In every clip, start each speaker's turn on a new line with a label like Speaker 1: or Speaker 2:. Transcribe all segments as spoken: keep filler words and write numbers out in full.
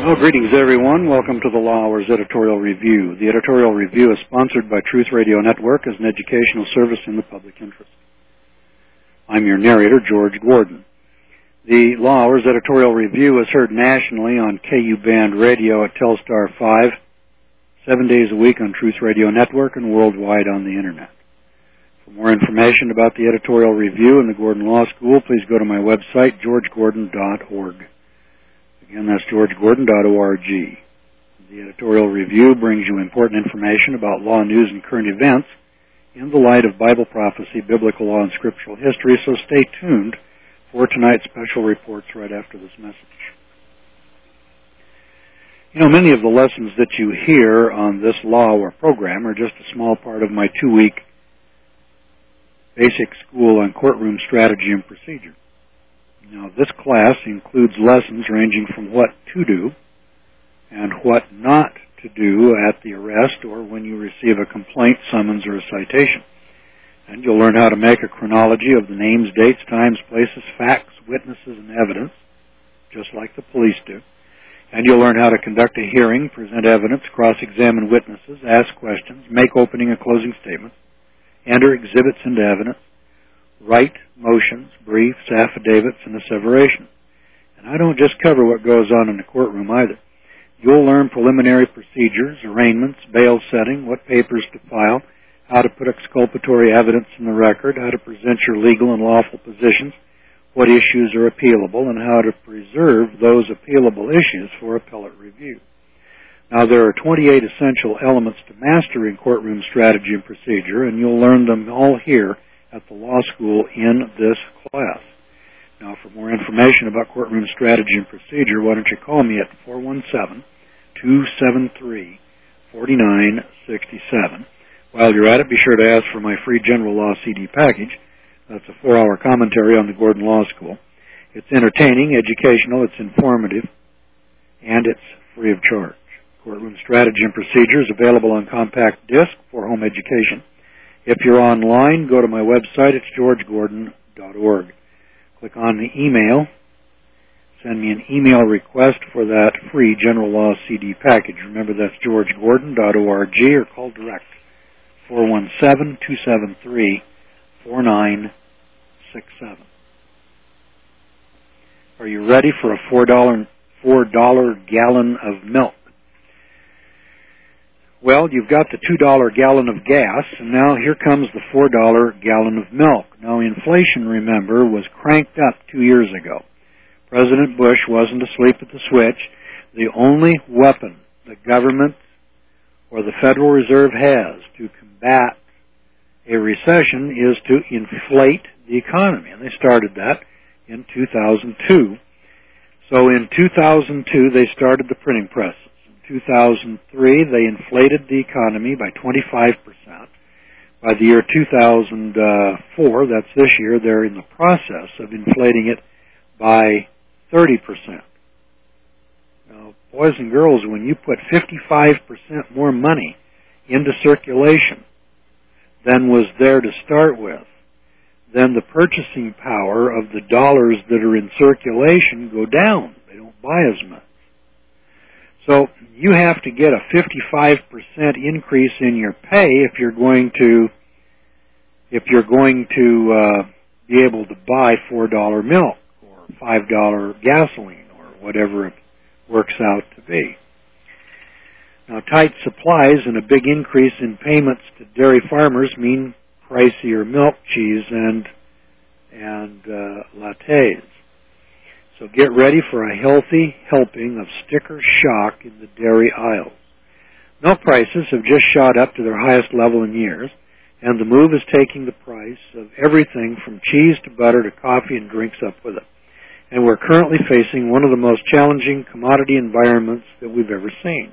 Speaker 1: Well, greetings, everyone. Welcome to the Law Hours Editorial Review. The editorial review is sponsored by Truth Radio Network as an educational service in the public interest. I'm your narrator, George Gordon. The Law Hours Editorial Review is heard nationally on K U Band Radio at Telstar five, seven days a week on Truth Radio Network, and worldwide on the Internet. For more information about the editorial review and the Gordon Law School, please go to my website, george gordon dot org. Again, that's george gordon dot org. The editorial review brings you important information about law news and current events in the light of Bible prophecy, biblical law, and scriptural history, so stay tuned for tonight's special reports right after this message. You know, many of the lessons that you hear on this law or program are just a small part of my two-week basic school on courtroom strategy and procedure. Now, this class includes lessons ranging from what to do and what not to do at the arrest or when you receive a complaint, summons, or a citation. And you'll learn how to make a chronology of the names, dates, times, places, facts, witnesses, and evidence, just like the police do. And you'll learn how to conduct a hearing, present evidence, cross-examine witnesses, ask questions, make opening and closing statements, enter exhibits into evidence, write motions, briefs, affidavits, and asseveration. And I don't just cover what goes on in the courtroom either. You'll learn preliminary procedures, arraignments, bail setting, what papers to file, how to put exculpatory evidence in the record, how to present your legal and lawful positions, what issues are appealable, and how to preserve those appealable issues for appellate review. Now, there are twenty-eight essential elements to mastering courtroom strategy and procedure, and you'll learn them all here at the law school in this class. Now, for more information about courtroom strategy and procedure, why don't you call me at four one seven, two seven three, four nine six seven. While you're at it, be sure to ask for my free general law C D package. That's a four-hour commentary on the Gordon Law School. It's entertaining, educational, it's informative, and it's free of charge. Courtroom strategy and procedure is available on compact disc for home education. If you're online, go to my website. It's george gordon dot org. Click on the email. Send me an email request for that free general law C D package. Remember, that's george gordon dot org, or call direct, four one seven, two seven three, four nine six seven. Are you ready for a four dollar four dollar gallon of milk? Well, you've got the two dollar gallon of gas, and now here comes the four dollar gallon of milk. Now, inflation, remember, was cranked up two years ago. President Bush wasn't asleep at the switch. The only weapon the government or the Federal Reserve has to combat a recession is to inflate the economy, and they started that in two thousand two. So in two thousand two, they started the printing press. two thousand three, they inflated the economy by twenty-five percent. By the year two thousand four, that's this year, they're in the process of inflating it by thirty percent. Now, boys and girls, when you put fifty-five percent more money into circulation than was there to start with, then the purchasing power of the dollars that are in circulation go down. They don't buy as much. So you have to get a fifty-five percent increase in your pay if you're going to if you're going to uh, be able to buy four dollar milk or five dollar gasoline or whatever it works out to be. Now, tight supplies and a big increase in payments to dairy farmers mean pricier milk, cheese, and and uh, lattes. So get ready for a healthy helping of sticker shock in the dairy aisles. Milk prices have just shot up to their highest level in years, and the move is taking the price of everything from cheese to butter to coffee and drinks up with it. And we're currently facing one of the most challenging commodity environments that we've ever seen.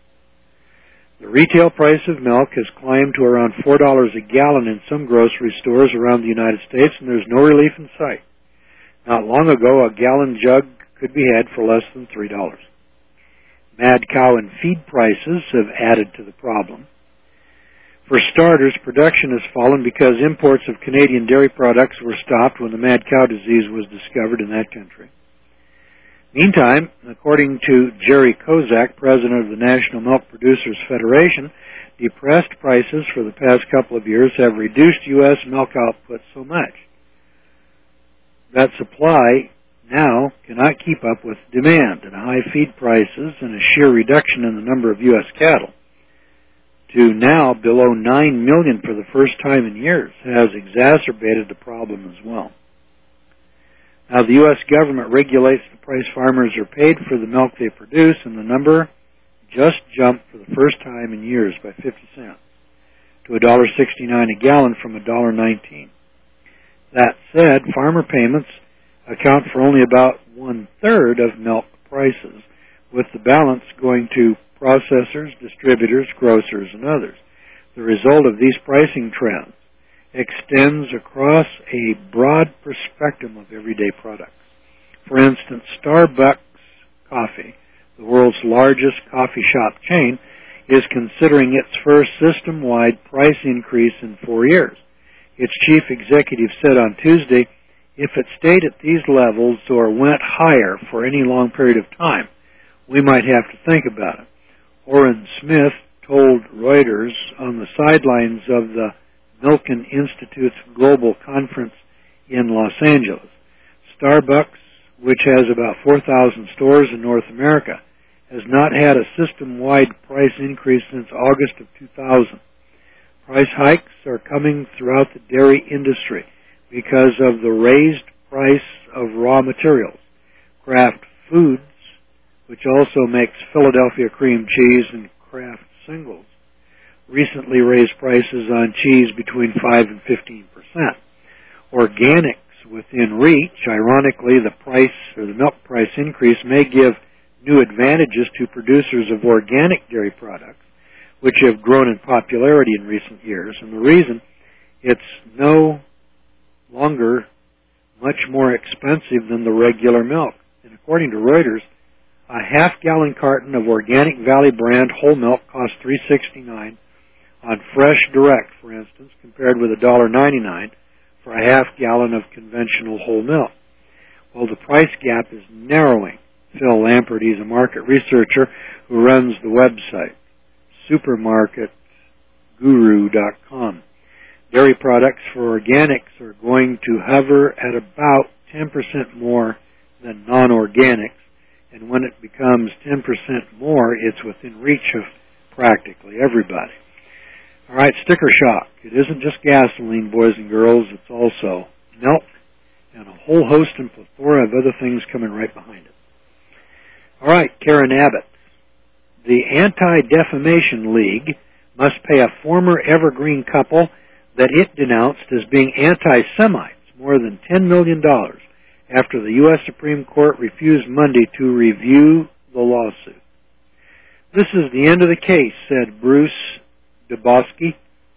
Speaker 1: The retail price of milk has climbed to around four dollars a gallon in some grocery stores around the United States, and there's no relief in sight. Not long ago, a gallon jug could be had for less than three dollars. Mad cow and feed prices have added to the problem. For starters, production has fallen because imports of Canadian dairy products were stopped when the mad cow disease was discovered in that country. Meantime, according to Jerry Kozak, president of the National Milk Producers Federation, depressed prices for the past couple of years have reduced U S milk output so much that supply now cannot keep up with demand, and high feed prices and a sheer reduction in the number of U S cattle to now below nine million for the first time in years has exacerbated the problem as well. Now, the U S government regulates the price farmers are paid for the milk they produce, and the number just jumped for the first time in years by fifty cents to one dollar sixty-nine a gallon from one dollar nineteen. That said, farmer payments account for only about one-third of milk prices, with the balance going to processors, distributors, grocers, and others. The result of these pricing trends extends across a broad spectrum of everyday products. For instance, Starbucks Coffee, the world's largest coffee shop chain, is considering its first system-wide price increase in four years. Its chief executive said on Tuesday, if it stayed at these levels or went higher for any long period of time, we might have to think about it. Orrin Smith told Reuters on the sidelines of the Milken Institute's global conference in Los Angeles. Starbucks, which has about four thousand stores in North America, has not had a system-wide price increase since August of two thousand. Price hikes are coming throughout the dairy industry because of the raised price of raw materials. Kraft Foods, which also makes Philadelphia cream cheese and Kraft singles, recently raised prices on cheese between five and fifteen percent. Organics within reach, ironically, the price or the milk price increase may give new advantages to producers of organic dairy products, which have grown in popularity in recent years. And the reason, it's no longer much more expensive than the regular milk. And according to Reuters, a half-gallon carton of Organic Valley brand whole milk costs three dollars and sixty-nine cents on Fresh Direct, for instance, compared with one dollar ninety-nine for a half gallon of conventional whole milk. Well, the price gap is narrowing. Phil Lampert, he's a market researcher who runs the website, supermarket guru dot com. Dairy products for organics are going to hover at about ten percent more than non-organics, and when it becomes ten percent more, it's within reach of practically everybody. All right, sticker shock. It isn't just gasoline, boys and girls. It's also milk and a whole host and plethora of other things coming right behind it. All right, Karen Abbott. The Anti-Defamation League must pay a former Evergreen couple that it denounced as being anti-Semites more than ten million dollars after the U S Supreme Court refused Monday to review the lawsuit. This is the end of the case, said Bruce Dubosky.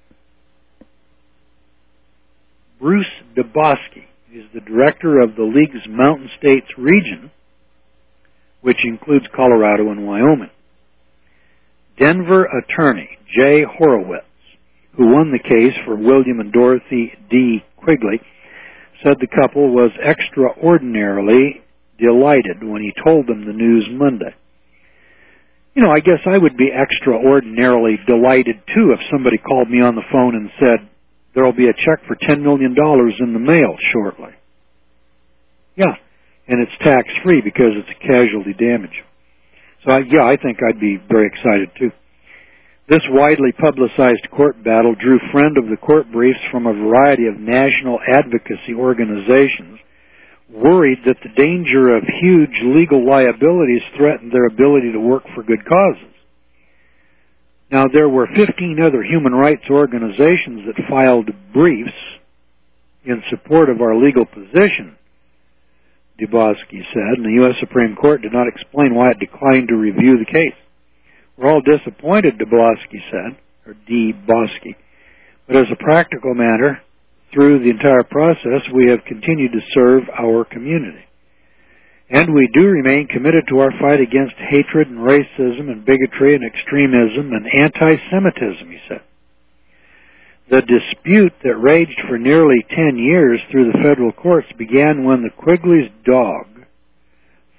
Speaker 1: Bruce Dubosky is the director of the League's Mountain States region, which includes Colorado and Wyoming. Denver attorney Jay Horowitz, who won the case for William and Dorothy D. Quigley, said the couple was extraordinarily delighted when he told them the news Monday. You know, I guess I would be extraordinarily delighted, too, if somebody called me on the phone and said, there will be a check for ten million dollars in the mail shortly. Yeah, and it's tax-free because it's a casualty damage. So, I, yeah, I think I'd be very excited, too. This widely publicized court battle drew friend of the court briefs from a variety of national advocacy organizations, worried that the danger of huge legal liabilities threatened their ability to work for good causes. Now, there were fifteen other human rights organizations that filed briefs in support of our legal position, Dubosky said, and the U S Supreme Court did not explain why it declined to review the case. We're all disappointed, Dubosky said, or D. Bosky, but as a practical matter, through the entire process, we have continued to serve our community. And we do remain committed to our fight against hatred and racism and bigotry and extremism and anti-Semitism, he said. The dispute that raged for nearly ten years through the federal courts began when the Quigley's dog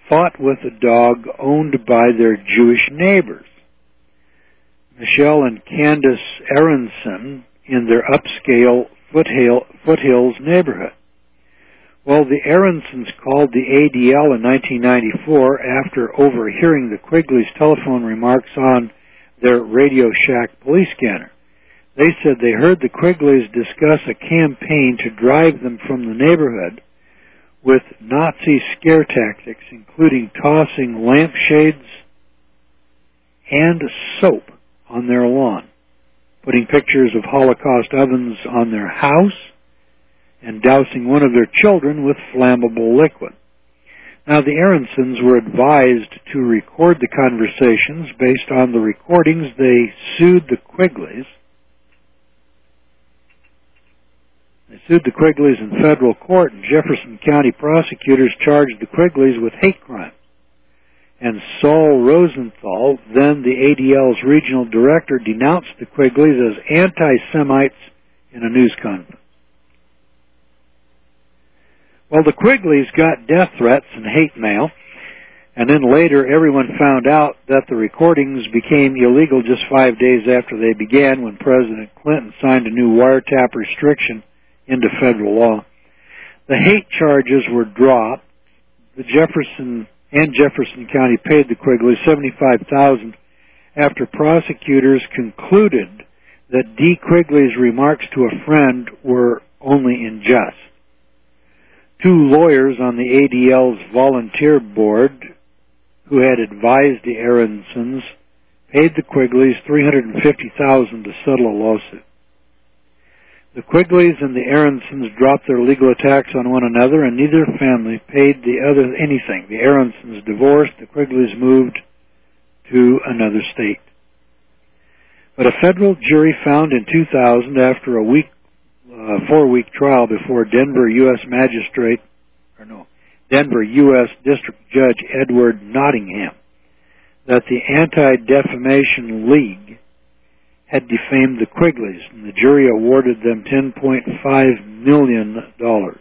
Speaker 1: fought with a dog owned by their Jewish neighbors. Michelle and Candace Aronson in their upscale foothill, foothills neighborhood. Well, the Aronsons called the A D L in nineteen ninety-four after overhearing the Quigley's telephone remarks on their Radio Shack police scanner. They said they heard the Quigleys discuss a campaign to drive them from the neighborhood with Nazi scare tactics, including tossing lampshades and soap on their lawn, putting pictures of Holocaust ovens on their house, and dousing one of their children with flammable liquid. Now, the Aronsons were advised to record the conversations. Based on the recordings, they sued the Quigleys. They sued the Quigleys in federal court, and Jefferson County prosecutors charged the Quigleys with hate crimes. And Saul Rosenthal, then the A D L's regional director, denounced the Quigleys as anti-Semites in a news conference. Well, the Quigleys got death threats and hate mail, and then later everyone found out that the recordings became illegal just five days after they began, when President Clinton signed a new wiretap restriction into federal law. The hate charges were dropped. The Jefferson and Jefferson County paid the Quigleys seventy-five thousand dollars after prosecutors concluded that D. Quigley's remarks to a friend were only in jest. Two lawyers on the A D L's volunteer board who had advised the Aronsons paid the Quigleys three hundred fifty thousand dollars to settle a lawsuit. The Quigleys and the Aronsons dropped their legal attacks on one another, and neither family paid the other anything. The Aronsons divorced. The Quigleys moved to another state. But a federal jury found in two thousand, after a week Uh, four-week trial before Denver U S Magistrate, or no, Denver U S District Judge Edward Nottingham, that the Anti-Defamation League had defamed the Quigleys, and the jury awarded them ten point five million dollars.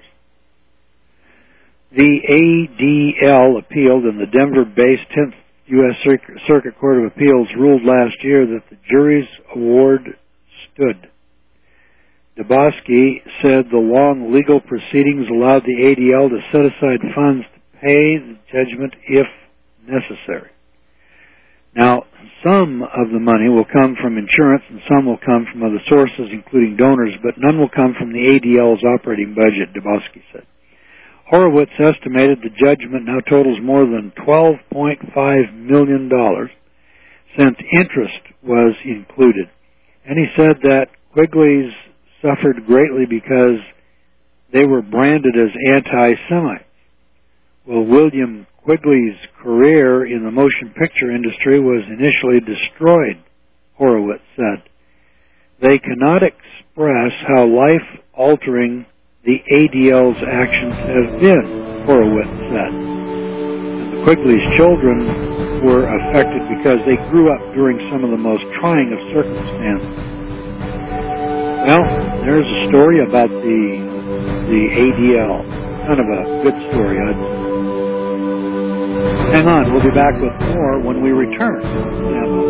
Speaker 1: The A D L appealed, and the Denver-based tenth U S Circuit Court of Appeals ruled last year that the jury's award stood. Dubosky said the long legal proceedings allowed the A D L to set aside funds to pay the judgment if necessary. Now, some of the money will come from insurance and some will come from other sources, including donors, but none will come from the A D L's operating budget, Dubosky said. Horowitz estimated the judgment now totals more than twelve point five million dollars since interest was included. And he said that Quigley's suffered greatly because they were branded as anti-Semites. Well, William Quigley's career in the motion picture industry was initially destroyed, Horowitz said. They cannot express how life-altering the A D L's actions have been, Horowitz said. And the Quigley's children were affected because they grew up during some of the most trying of circumstances. Well, there's a story about the the A D L. Kind of a good story, I'd say. Hang on, we'll be back with more when we return. Stand by.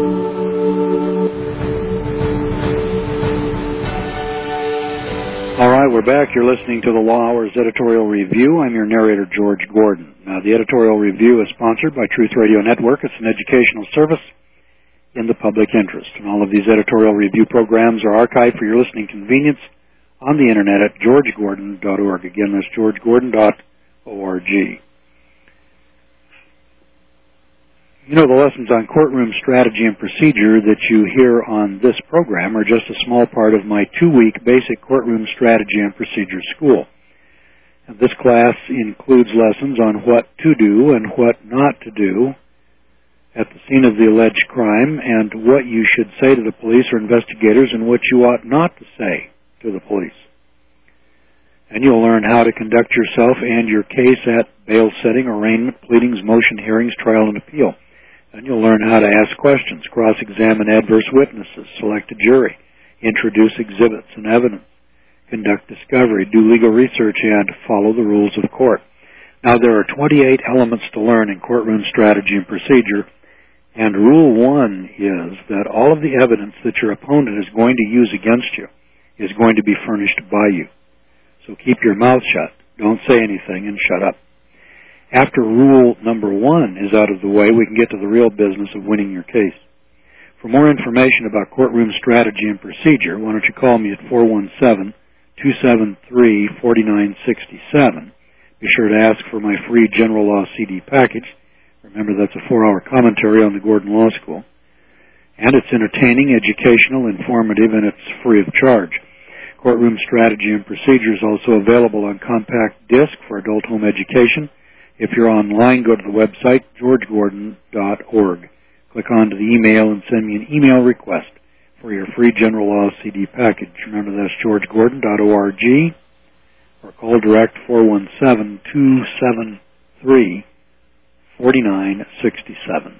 Speaker 1: All right, we're back. You're listening to the Law Hours Editorial Review. I'm your narrator, George Gordon. Now, the Editorial Review is sponsored by Truth Radio Network. It's an educational service in the public interest. And all of these editorial review programs are archived for your listening convenience on the internet at george gordon dot org. Again, that's george gordon dot org. You know, the lessons on courtroom strategy and procedure that you hear on this program are just a small part of my two-week basic courtroom strategy and procedure school. And this class includes lessons on what to do and what not to do at the scene of the alleged crime, and what you should say to the police or investigators and what you ought not to say to the police. And you'll learn how to conduct yourself and your case at bail setting, arraignment, pleadings, motion hearings, trial, and appeal. And you'll learn how to ask questions, cross-examine adverse witnesses, select a jury, introduce exhibits and evidence, conduct discovery, do legal research, and follow the rules of court. Now, there are twenty-eight elements to learn in courtroom strategy and procedure, and rule one is that all of the evidence that your opponent is going to use against you is going to be furnished by you. So keep your mouth shut. Don't say anything and shut up. After rule number one is out of the way, we can get to the real business of winning your case. For more information about courtroom strategy and procedure, why don't you call me at four one seven, two seven three, four nine six seven. Be sure to ask for my free General Law C D package. Remember, that's a four-hour commentary on the Gordon Law School. And it's entertaining, educational, informative, and it's free of charge. Courtroom Strategy and Procedure is also available on compact disc for adult home education. If you're online, go to the website, george gordon dot org. Click on to the email and send me an email request for your free General Law C D package. Remember, that's george gordon dot org, or call direct four one seven, two seven three, four nine six seven.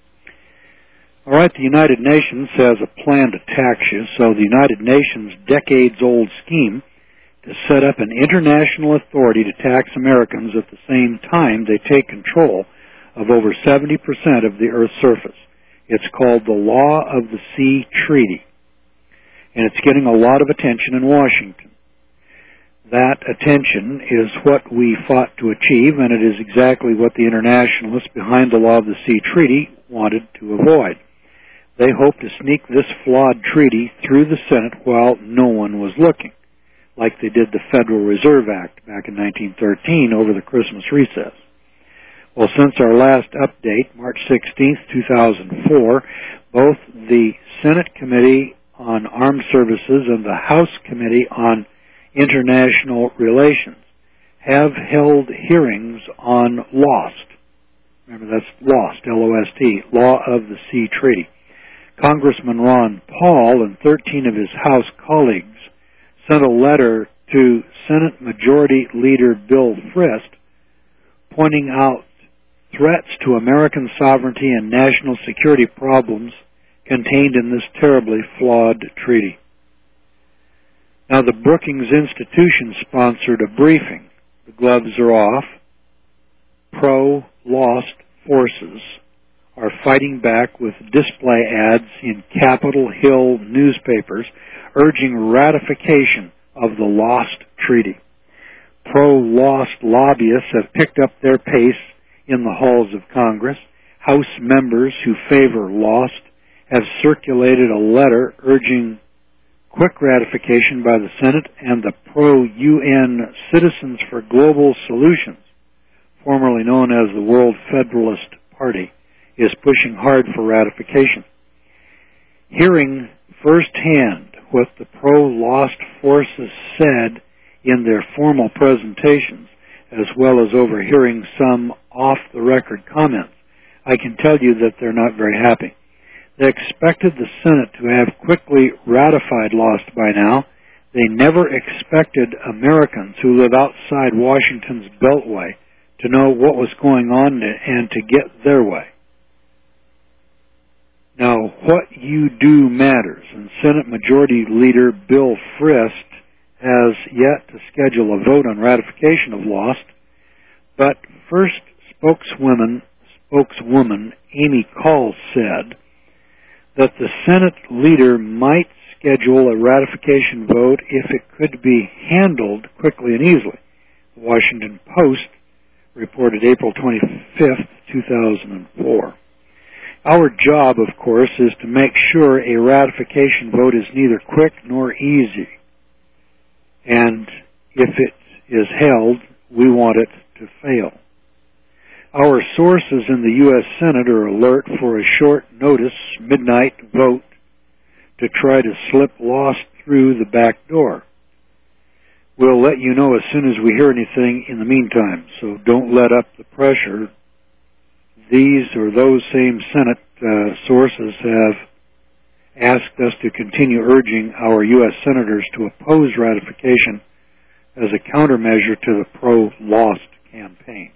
Speaker 1: All right, the United Nations has a plan to tax you, so the United Nations' decades-old scheme to set up an international authority to tax Americans at the same time they take control of over seventy percent of the Earth's surface. It's called the Law of the Sea Treaty, and it's getting a lot of attention in Washington. That attention is what we fought to achieve, and it is exactly what the internationalists behind the Law of the Sea Treaty wanted to avoid. They hoped to sneak this flawed treaty through the Senate while no one was looking, like they did the Federal Reserve Act back in nineteen thirteen over the Christmas recess. Well, since our last update, March sixteenth, two thousand four, both the Senate Committee on Armed Services and the House Committee on International Relations have held hearings on LOST. Remember, that's LOST, L O S T, Law of the Sea Treaty. Congressman Ron Paul and thirteen of his House colleagues sent a letter to Senate Majority Leader Bill Frist pointing out threats to American sovereignty and national security problems contained in this terribly flawed treaty. Now, the Brookings Institution sponsored a briefing. The gloves are off. Pro-LOST forces are fighting back with display ads in Capitol Hill newspapers urging ratification of the LOST treaty. Pro-LOST lobbyists have picked up their pace in the halls of Congress. House members who favor LOST have circulated a letter urging quick ratification by the Senate, and the pro-U N Citizens for Global Solutions, formerly known as the World Federalist Party, is pushing hard for ratification. Hearing firsthand what the pro-LOST forces said in their formal presentations, as well as overhearing some off-the-record comments, I can tell you that they're not very happy. They expected the Senate to have quickly ratified LOST by now. They never expected Americans who live outside Washington's Beltway to know what was going on and to get their way. Now, what you do matters, and Senate Majority Leader Bill Frist has yet to schedule a vote on ratification of LOST, but first spokeswoman, spokeswoman Amy Call said that the Senate leader might schedule a ratification vote if it could be handled quickly and easily. The Washington Post reported April twenty-fifth, two thousand four. Our job, of course, is to make sure a ratification vote is neither quick nor easy. And if it is held, we want it to fail. Our sources in the U S Senate are alert for a short notice midnight vote to try to slip LOST through the back door. We'll let you know as soon as we hear anything in the meantime, so don't let up the pressure. These or those same Senate uh, sources have asked us to continue urging our U S senators to oppose ratification as a countermeasure to the pro-LOST campaign.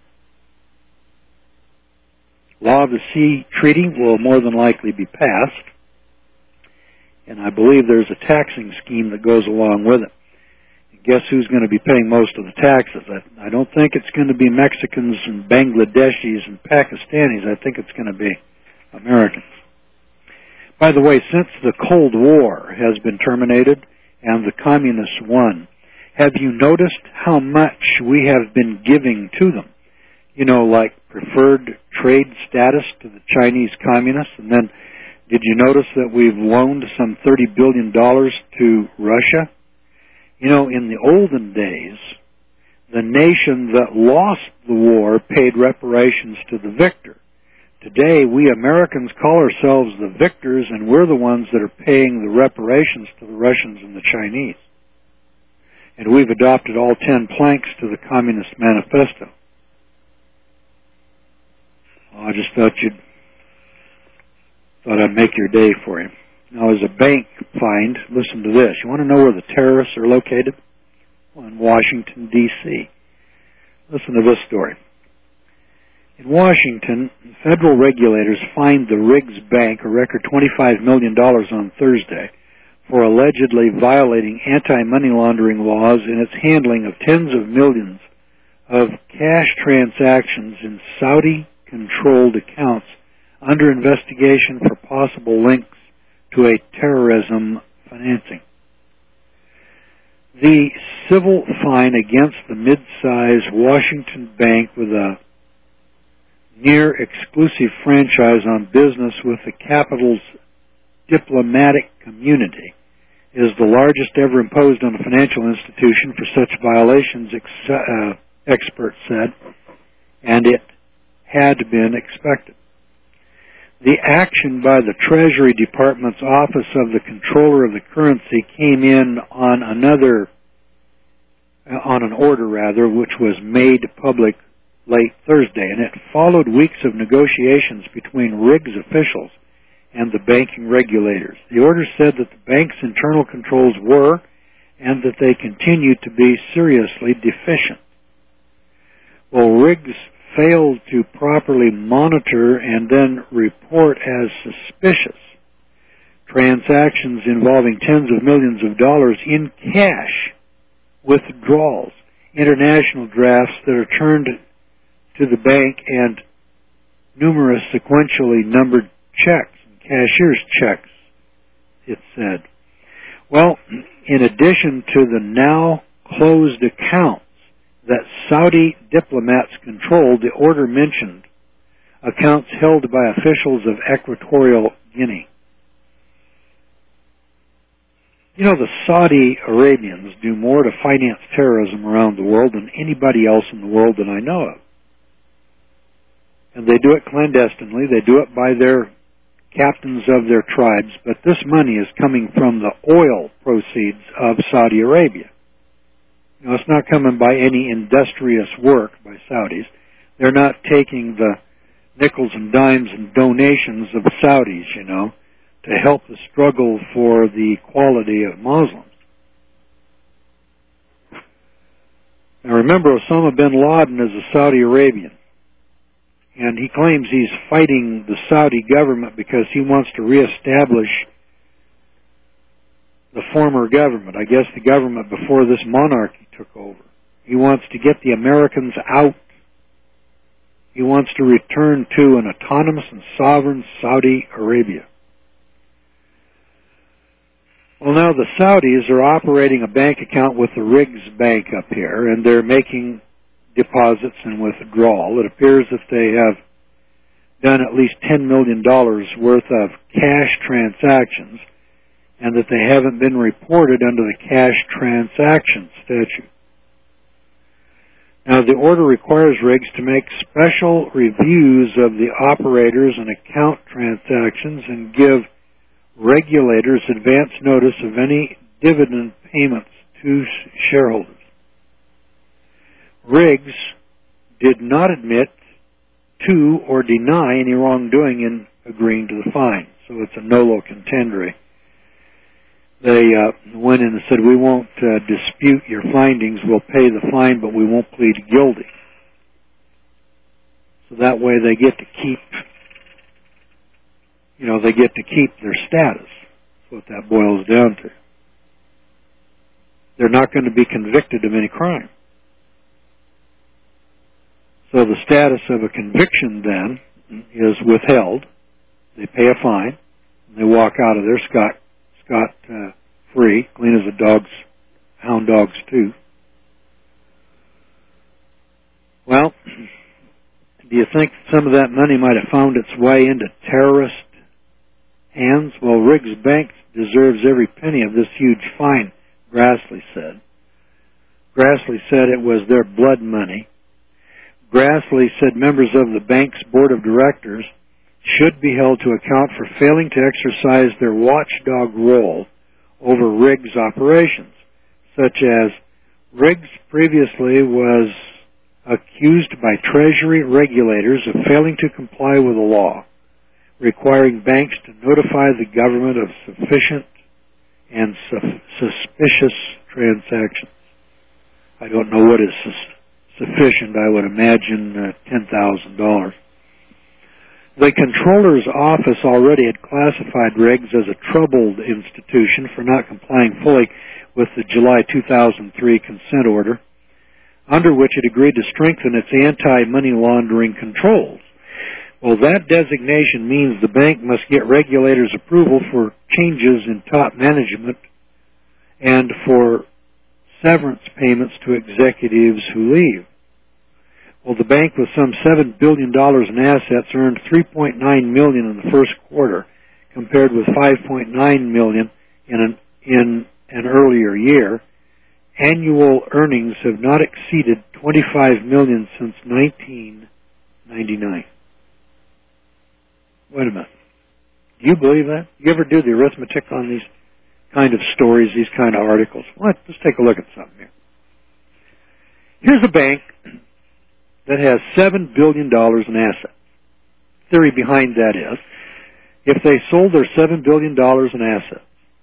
Speaker 1: Law of the Sea Treaty will more than likely be passed, and I believe there's a taxing scheme that goes along with it. guess who's going to be paying most of the taxes? I, I don't think it's going to be Mexicans and Bangladeshis and Pakistanis. I think it's going to be Americans. By the way, since the Cold War has been terminated and the communists won, have you noticed how much we have been giving to them? You know, like preferred trade status to the Chinese communists. And then did you notice that we've loaned some thirty billion dollars to Russia? You know, in the olden days, the nation that lost the war paid reparations to the victor. Today, we Americans call ourselves the victors, and we're the ones that are paying the reparations to the Russians and the Chinese. And we've adopted all ten planks to the Communist Manifesto. Oh, I just thought you'd thought I'd make your day for you. Now, as a bank find, listen to this. You want to know where the terrorists are located? Well, in Washington, D C Listen to this story. In Washington, federal regulators fined the Riggs Bank a record twenty-five million dollars on Thursday for allegedly violating anti-money laundering laws in its handling of tens of millions of cash transactions in Saudi-controlled accounts under investigation for possible links to a terrorism financing. The civil fine against the mid-size Washington bank with a near-exclusive franchise on business with the capital's diplomatic community is the largest ever imposed on a financial institution for such violations, ex- uh, experts said, and it had been expected. The action by the Treasury Department's Office of the Comptroller of the Currency came in on another, uh, on an order rather, which was made public late Thursday, and it followed weeks of negotiations between Riggs officials and the banking regulators. The order said that the bank's internal controls were, and that they continued to be, seriously deficient. Well, Riggs failed to properly monitor and then report as suspicious transactions involving tens of millions of dollars in cash withdrawals, international drafts that are turned to the bank, and numerous sequentially numbered checks, cashier's checks, it said. Well, in addition to the now closed accounts that Saudi diplomats controlled, the order mentioned accounts held by officials of Equatorial Guinea. You know, the Saudi Arabians do more to finance terrorism around the world than anybody else in the world that I know of. And they do it clandestinely. They do it by their captains of their tribes, but this money is coming from the oil proceeds of Saudi Arabia. You know, it's not coming by any industrious work by Saudis. They're not taking the nickels and dimes and donations of Saudis, you know, to help the struggle for the equality of Muslims. Now remember, Osama bin Laden is a Saudi Arabian. And he claims he's fighting the Saudi government because he wants to reestablish the former government. I guess the government before this monarchy took over. He wants to get the Americans out. He wants to return to an autonomous and sovereign Saudi Arabia. Well, now the Saudis are operating a bank account with the Riggs Bank up here, and they're making deposits and withdrawal. It appears that they have done at least ten million dollars worth of cash transactions, and that they haven't been reported under the cash transaction statute. Now, the order requires Riggs to make special reviews of the operators and account transactions and give regulators advance notice of any dividend payments to shareholders. Riggs did not admit to or deny any wrongdoing in agreeing to the fine, so it's a nolo contendere. They uh, went in and said, we won't uh, dispute your findings, we'll pay the fine, but we won't plead guilty. So that way they get to keep, you know, they get to keep their status. That's what that boils down to. they're not going to be convicted of any crime. So the status of a conviction then is withheld. They pay a fine, and they walk out of there scot, scot uh, free, clean as a dog's, hound dog's tooth. Well, do you think some of that money might have found its way into terrorist hands? Well, Riggs Bank deserves every penny of this huge fine, Grassley said. Grassley said it was their blood money. Grassley said members of the bank's board of directors should be held to account for failing to exercise their watchdog role over Riggs operations, such as Riggs previously was accused by Treasury regulators of failing to comply with a law requiring banks to notify the government of sufficient and su- suspicious transactions. I don't know what is su- sufficient. I would imagine uh, ten thousand dollars. The Comptroller's office already had classified Riggs as a troubled institution for not complying fully with the July two thousand three consent order, under which it agreed to strengthen its anti-money laundering controls. Well, that designation means the bank must get regulators' approval for changes in top management and for severance payments to executives who leave. Well, the bank with some seven billion dollars in assets earned three point nine million dollars in the first quarter, compared with five point nine million dollars in an, in an earlier year. Annual earnings have not exceeded twenty-five million dollars since nineteen ninety-nine. Wait a minute. Do you believe that? You ever do the arithmetic on these kind of stories, these kind of articles? Well, let's take a look at something here. Here's a bank that has seven billion dollars in assets. The theory behind that is, if they sold their seven billion dollars in assets,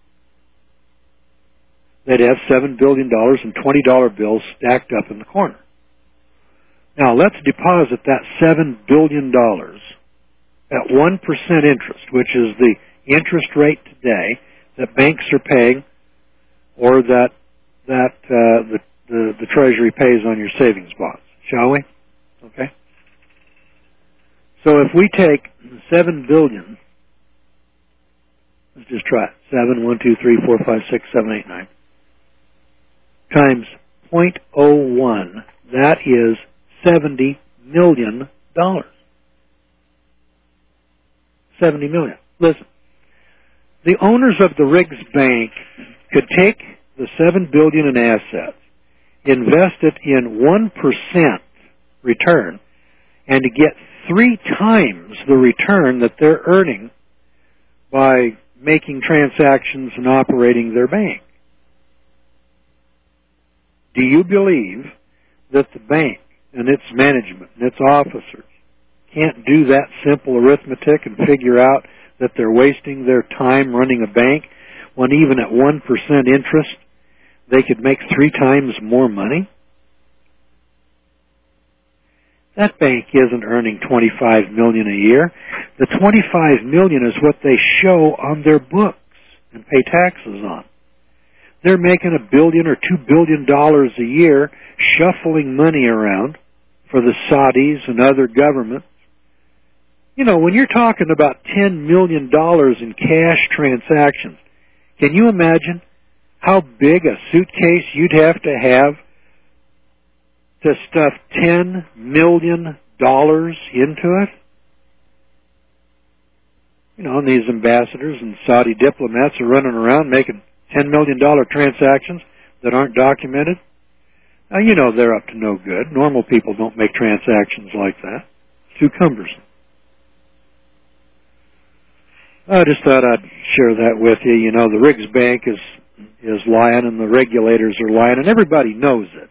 Speaker 1: they'd have seven billion dollars in twenty dollar bills stacked up in the corner. Now, let's deposit that seven billion dollars at one percent interest, which is the interest rate today that banks are paying, or that that uh, the, the, the Treasury pays on your savings bonds, shall we? Okay. So if we take seven billion, let's just try it. Seven, one, two, three, four, five, six, seven, eight, nine, times zero point zero one, that is seventy million dollars. Seventy million. Listen, the owners of the Riggs Bank could take the seven billion in assets, invest it in one percent return, and to get three times the return that they're earning by making transactions and operating their bank. Do you believe that the bank and its management and its officers can't do that simple arithmetic and figure out that they're wasting their time running a bank when even at one percent interest they could make three times more money? That bank isn't earning twenty-five million dollars a year. The twenty-five million dollars is what they show on their books and pay taxes on. They're making a billion or two billion dollars a year shuffling money around for the Saudis and other governments. You know, when you're talking about ten million dollars in cash transactions, can you imagine how big a suitcase you'd have to have to stuff ten million dollars into it? You know, and these ambassadors and Saudi diplomats are running around making ten million dollars transactions that aren't documented. Now, you know they're up to no good. Normal people don't make transactions like that. It's too cumbersome. I just thought I'd share that with you. You know, the Riggs Bank is is lying and the regulators are lying, and everybody knows it.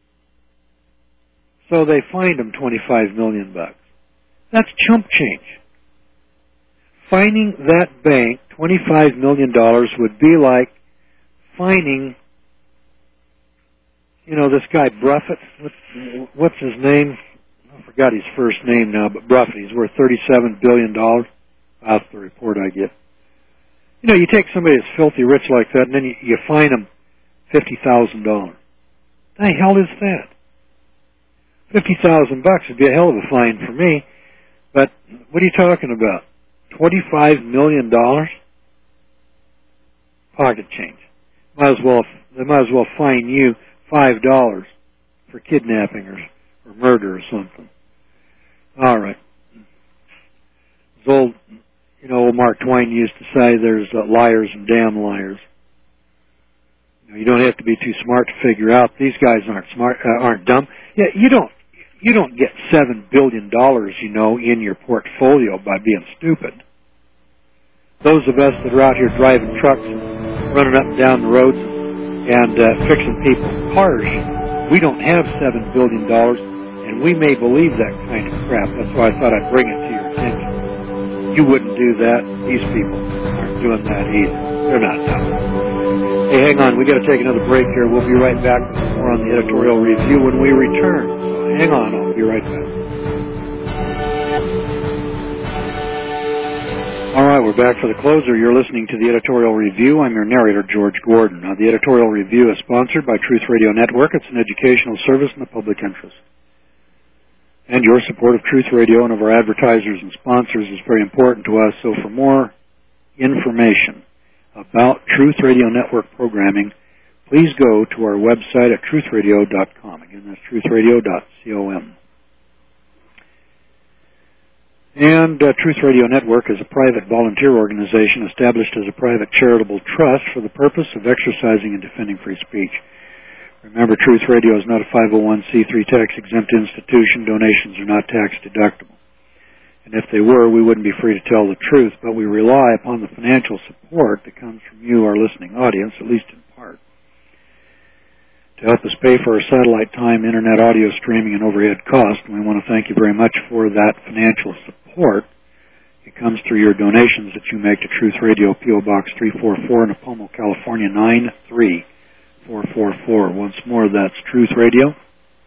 Speaker 1: So they fined them twenty-five million bucks. That's chump change. Fining that bank twenty-five million dollars would be like fining, you know, this guy Buffett. What's, what's his name? I forgot his first name now, but Buffett. He's worth thirty-seven billion dollars. That's the report I get. You know, you take somebody that's filthy rich like that, and then you, you fine them fifty thousand dollars. The hell is that? Fifty thousand bucks would be a hell of a fine for me. But what are you talking about? Twenty-five million dollars? Pocket change. Might as well. They might as well fine you five dollars for kidnapping or, or murder or something. All right. As old, you know, old Mark Twain used to say, "There's uh, liars and damn liars." You know, you don't have to be too smart to figure out these guys aren't smart, uh, aren't dumb. Yeah, you don't. You don't get seven billion dollars, you know, in your portfolio by being stupid. Those of us that are out here driving trucks and running up and down the roads and uh, fixing people's cars, we don't have seven billion dollars, and we may believe that kind of crap. That's why I thought I'd bring it to your attention. You wouldn't do that. These people aren't doing that either. They're not dumb. Hey, hang on. We got to take another break here. We'll be right back with more on the editorial review when we return. So hang on. I'll be right back. All right, we're back for the closer. You're listening to the editorial review. I'm your narrator, George Gordon. Now, the editorial review is sponsored by Truth Radio Network. It's an educational service in the public interest. And your support of Truth Radio and of our advertisers and sponsors is very important to us. So for more information about Truth Radio Network programming, please go to our website at truth radio dot com. Again, that's truth radio dot com. And uh, Truth Radio Network is a private volunteer organization established as a private charitable trust for the purpose of exercising and defending free speech. Remember, Truth Radio is not a five oh one c three tax-exempt institution. Donations are not tax-deductible. And if they were, we wouldn't be free to tell the truth, but we rely upon the financial support that comes from you, our listening audience, at least in part. To help us pay for our satellite time, internet audio streaming, and overhead costs, and we want to thank you very much for that financial support. It comes through your donations that you make to Truth Radio, P O. Box three forty-four, Napomo, California, nine three four four four. Once more, that's Truth Radio,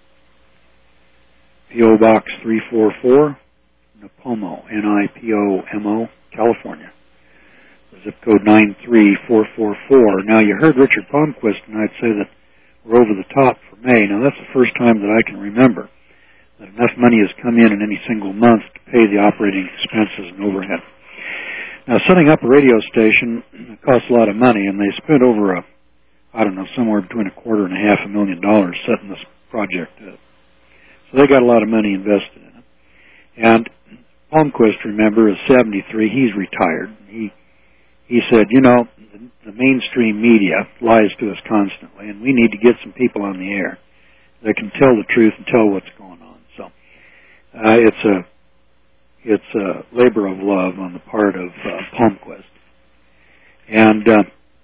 Speaker 1: P O. Box three forty-four, Napomo, N I P O M O, California. The zip code nine three four four four. Now, you heard Richard Palmquist tonight say that we're over the top for May. Now, that's the first time that I can remember that enough money has come in in any single month to pay the operating expenses and overhead. Now, setting up a radio station costs a lot of money, and they spent over a, I don't know, somewhere between a quarter and a half a million dollars setting this project up. So they got a lot of money invested in it. And Palmquist, remember, is seventy-three. He's retired. He he said, you know, the, the mainstream media lies to us constantly, and we need to get some people on the air that can tell the truth and tell what's going on. So uh, it's a it's a labor of love on the part of uh, Palmquist. And uh,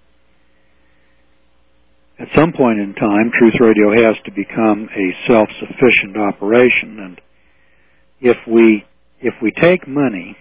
Speaker 1: at some point in time, Truth Radio has to become a self-sufficient operation, and if we if we take money,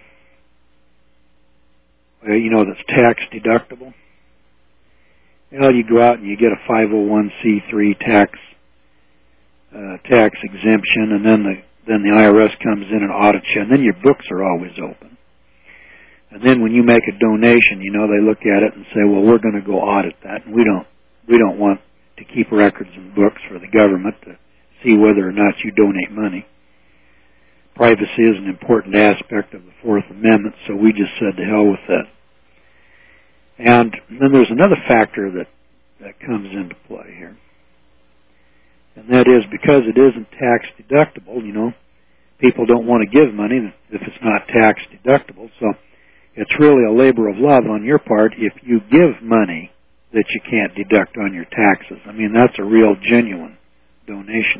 Speaker 1: uh, you know, that's tax deductible, you know, you go out and you get a five oh one c three tax uh, tax exemption, and then the then the I R S comes in and audits you, and then your books are always open. And then when you make a donation, you know, they look at it and say, well, we're going to go audit that, and we don't we don't want to keep records and books for the government to see whether or not you donate money. Privacy is an important aspect of the Fourth Amendment, so we just said to hell with that. And then there's another factor that, that comes into play here. And that is because it isn't tax deductible, you know, people don't want to give money if it's not tax deductible. So it's really a labor of love on your part if you give money that you can't deduct on your taxes. I mean, that's a real genuine donation.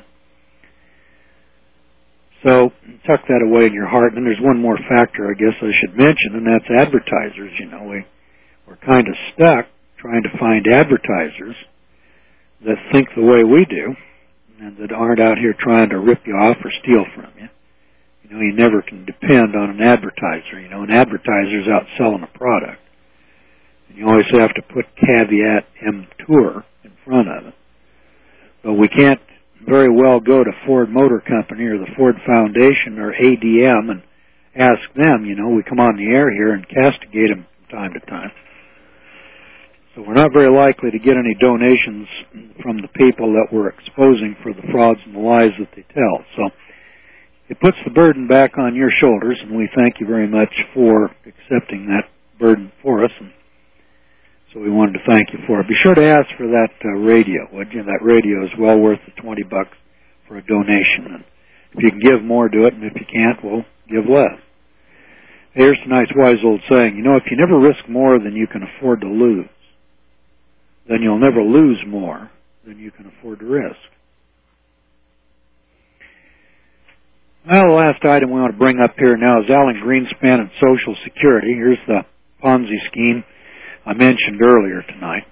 Speaker 1: So tuck that away in your heart. And then there's one more factor I guess I should mention, and that's advertisers. You know, we, we're kind of stuck trying to find advertisers that think the way we do and that aren't out here trying to rip you off or steal from you. You know, you never can depend on an advertiser. You know, an advertiser's out selling a product. And you always have to put caveat emptor in front of it. But we can't very well go to Ford Motor Company or the Ford Foundation or A D M and ask them, you know, we come on the air here and castigate them from time to time. So we're not very likely to get any donations from the people that we're exposing for the frauds and the lies that they tell. So it puts the burden back on your shoulders, and we thank you very much for accepting that burden for us. And so we wanted to thank you for it. Be sure to ask for that uh, radio, would you? That radio is well worth the twenty bucks for a donation. And if you can give more, do it, and if you can't, well, give less. Here's tonight's wise old saying, you know, if you never risk more than you can afford to lose, then you'll never lose more than you can afford to risk. Well, the last item we want to bring up here now is Alan Greenspan and Social Security. Here's the Ponzi scheme I mentioned earlier tonight.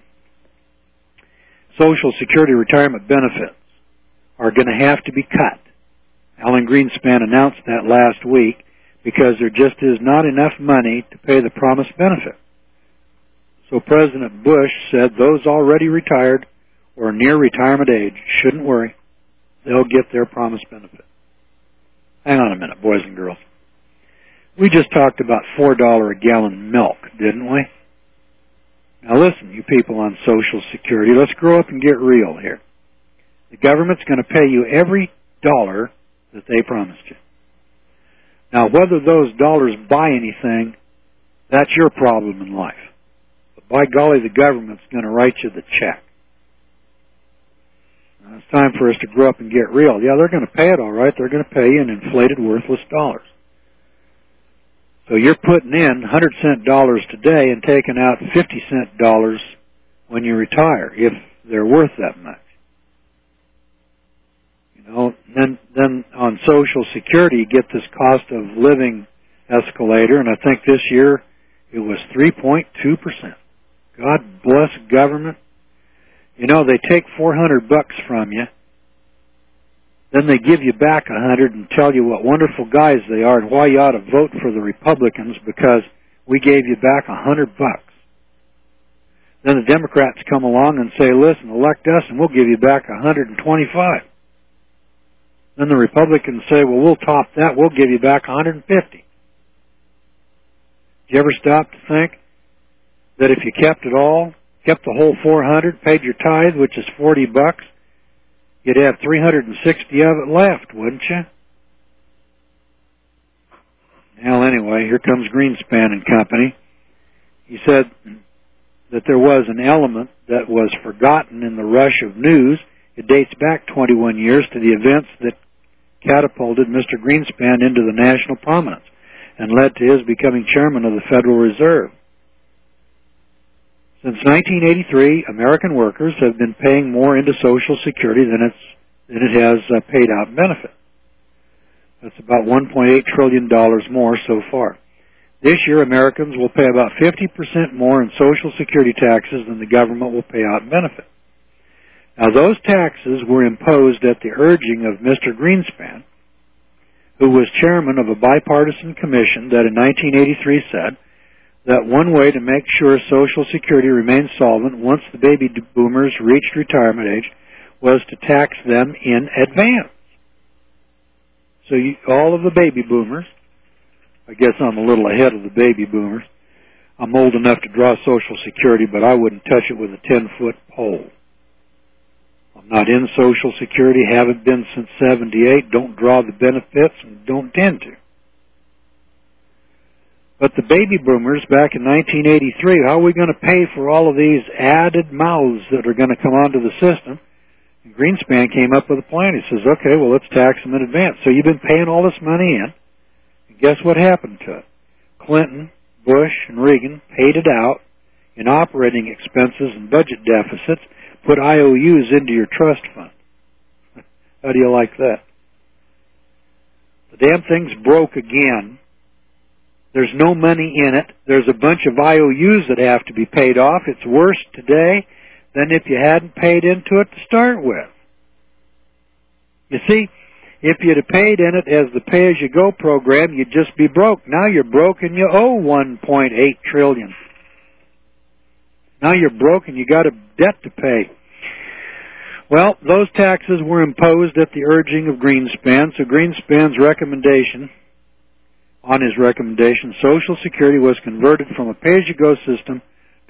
Speaker 1: Social Security retirement benefits are going to have to be cut. Alan Greenspan announced that last week because there just is not enough money to pay the promised benefit. So President Bush said those already retired or near retirement age shouldn't worry. They'll get their promised benefit. Hang on a minute, boys and girls. We just talked about four dollars a gallon milk, didn't we? Now listen, you people on Social Security, let's grow up and get real here. The government's going to pay you every dollar that they promised you. Now, whether those dollars buy anything, that's your problem in life. By golly, the government's going to write you the check. Now, it's time for us to grow up and get real. Yeah, they're going to pay it all right. They're going to pay you in inflated, worthless dollars. So you're putting in one hundred cent dollars today and taking out fifty cent dollars when you retire, if they're worth that much. You know, then, then on Social Security, you get this cost of living escalator, and I think this year it was three point two percent. God bless government. You know, they take four hundred bucks from you, then they give you back a hundred and tell you what wonderful guys they are and why you ought to vote for the Republicans because we gave you back a hundred bucks. Then the Democrats come along and say, listen, elect us and we'll give you back a hundred and twenty-five. Then the Republicans say, well, we'll top that, we'll give you back a hundred and fifty. Did you ever stop to think that if you kept it all, kept the whole four hundred, paid your tithe, which is forty bucks, you'd have three hundred sixty of it left, wouldn't you? Well, anyway, here comes Greenspan and Company. He said that there was an element that was forgotten in the rush of news. It dates back twenty-one years to the events that catapulted Mister Greenspan into the national prominence and led to his becoming chairman of the Federal Reserve. Since nineteen eighty-three, American workers have been paying more into Social Security than, it's, than it has uh, paid out in benefit. That's about one point eight trillion dollars more so far. This year, Americans will pay about fifty percent more in Social Security taxes than the government will pay out in benefit. Now, those taxes were imposed at the urging of Mister Greenspan, who was chairman of a bipartisan commission that in nineteen eighty-three said that one way to make sure Social Security remained solvent once the baby boomers reached retirement age was to tax them in advance. So you, all of the baby boomers, I guess I'm a little ahead of the baby boomers. I'm old enough to draw Social Security, but I wouldn't touch it with a ten-foot pole. I'm not in Social Security, haven't been since seventy-eight, don't draw the benefits, and don't tend to. But the baby boomers back in nineteen eighty-three, how are we going to pay for all of these added mouths that are going to come onto the system? And Greenspan came up with a plan. He says, okay, well, let's tax them in advance. So you've been paying all this money in, and guess what happened to it? Clinton, Bush, and Reagan paid it out in operating expenses and budget deficits, put I O Us into your trust fund. How do you like that? The damn thing's broke again. There's no money in it. There's a bunch of I O Us that have to be paid off. It's worse today than if you hadn't paid into it to start with. You see, if you'd have paid in it as the pay-as-you-go program, you'd just be broke. Now you're broke and you owe one point eight trillion dollars. Now you're broke and you got a debt to pay. Well, those taxes were imposed at the urging of Greenspan, so Greenspan's recommendation, on his recommendation, Social Security was converted from a pay-as-you-go system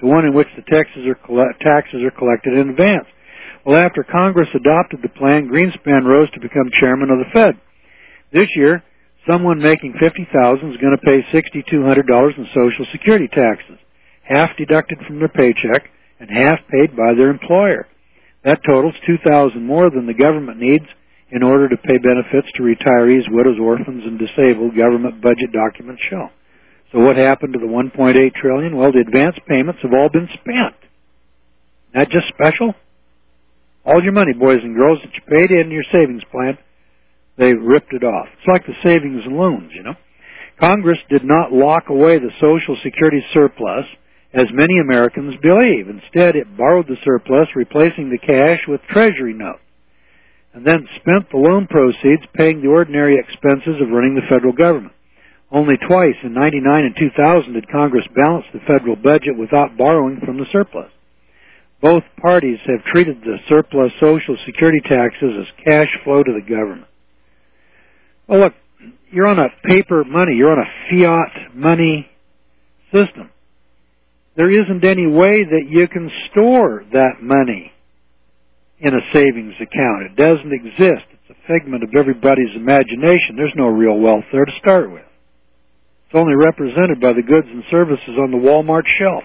Speaker 1: to one in which the taxes are, coll- taxes are collected in advance. Well, after Congress adopted the plan, Greenspan rose to become chairman of the Fed. This year, someone making fifty thousand dollars is going to pay six thousand two hundred dollars in Social Security taxes, half deducted from their paycheck and half paid by their employer. That totals two thousand dollars more than the government needs in order to pay benefits to retirees, widows, orphans, and disabled, government budget documents show. So what happened to the one point eight trillion dollars? Well, the advance payments have all been spent. Not just special. All your money, boys and girls, that you paid in your savings plan, they ripped it off. It's like the savings and loans, you know. Congress did not lock away the Social Security surplus, as many Americans believe. Instead, it borrowed the surplus, replacing the cash with Treasury notes, and then spent the loan proceeds paying the ordinary expenses of running the federal government. Only twice, in ninety-nine and two thousand, did Congress balance the federal budget without borrowing from the surplus. Both parties have treated the surplus Social Security taxes as cash flow to the government. Well, look, you're on a paper money. You're on a fiat money system. There isn't any way that you can store that money in a savings account. It doesn't exist. It's a figment of everybody's imagination. There's no real wealth there to start with. It's only represented by the goods and services on the Walmart shelf.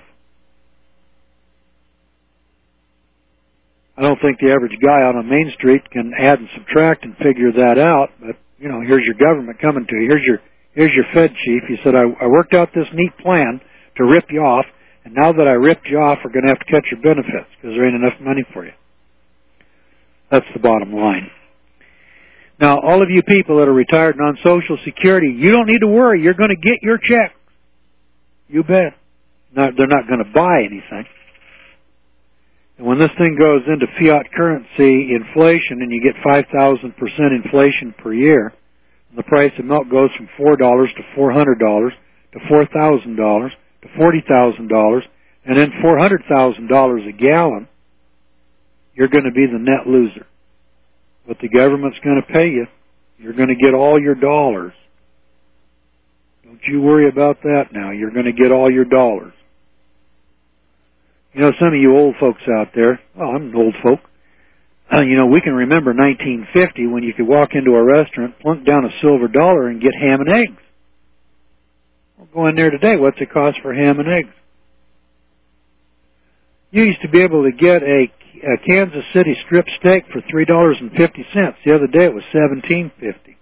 Speaker 1: I don't think the average guy out on Main Street can add and subtract and figure that out, but, you know, here's your government coming to you. Here's your here's your Fed chief. He said, I, I worked out this neat plan to rip you off, and now that I ripped you off, we're going to have to cut your benefits because there ain't enough money for you. That's the bottom line. Now, all of you people that are retired and on Social Security, you don't need to worry. You're going to get your check. You bet. Not, they're not going to buy anything. And when this thing goes into fiat currency inflation and you get five thousand percent inflation per year, and the price of milk goes from four dollars to four hundred dollars to four thousand dollars to forty thousand dollars and then four hundred thousand dollars a gallon, you're going to be the net loser. What the government's going to pay you, you're going to get all your dollars. Don't you worry about that now. You're going to get all your dollars. You know, some of you old folks out there, well, I'm an old folk, uh, you know, we can remember nineteen fifty when you could walk into a restaurant, plunk down a silver dollar, and get ham and eggs. Well, go in there today, what's it cost for ham and eggs? You used to be able to get a, a Kansas City strip steak for three dollars and fifty cents. The other day it was seventeen fifty.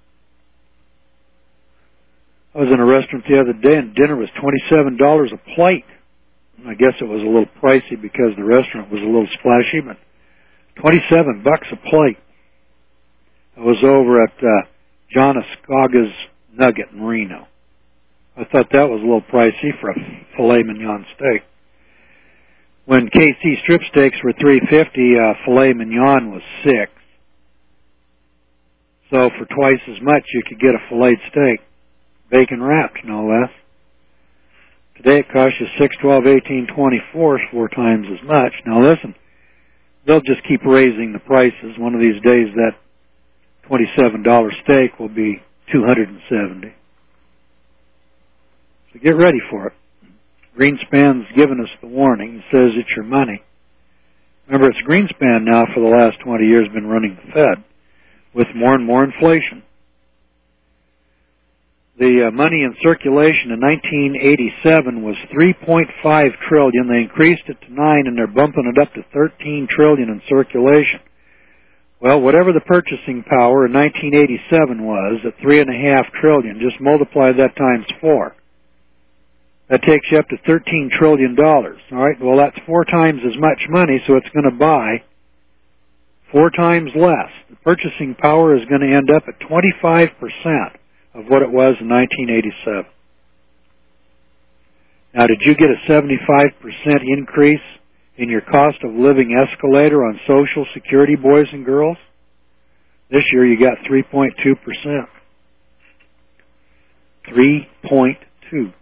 Speaker 1: I was in a restaurant the other day and dinner was twenty-seven dollars a plate. I guess it was a little pricey because the restaurant was a little splashy, but twenty-seven bucks a plate. I was over at uh, John Escaga's Nugget in Reno. I thought that was a little pricey for a filet mignon steak. When K C strip steaks were three fifty, uh, filet mignon was six. So for twice as much, you could get a filleted steak, bacon wrapped, no less. Today it costs you six, twelve, eighteen, twenty-four, four times as much. Now listen, they'll just keep raising the prices. One of these days that twenty-seven dollar steak will be two hundred seventy. So get ready for it. Greenspan's given us the warning. He says it's your money. Remember, it's Greenspan now for the last twenty years been running the Fed with more and more inflation. The uh, money in circulation in nineteen eighty-seven was three point five trillion dollars. They increased it to nine, and they're bumping it up to thirteen trillion dollars in circulation. Well, whatever the purchasing power in nineteen eighty-seven was at three point five trillion dollars, just multiply that times four. That takes you up to thirteen trillion dollars. All right, well, that's four times as much money, so it's going to buy four times less. The purchasing power is going to end up at twenty-five percent of what it was in nineteen eighty-seven. Now, did you get a seventy-five percent increase in your cost of living escalator on Social Security, boys and girls? This year you got three point two percent. three point two.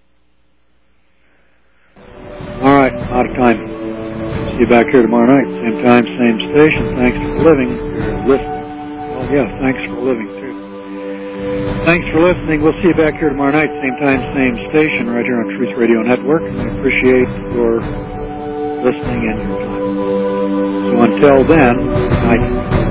Speaker 1: All right, out of time. See you back here tomorrow night, same time, same station. Thanks for living. If you're listening. Well, yeah, thanks for living, too. Thanks for listening. We'll see you back here tomorrow night, same time, same station, right here on Truth Radio Network. I appreciate your listening and your time. So until then, good night.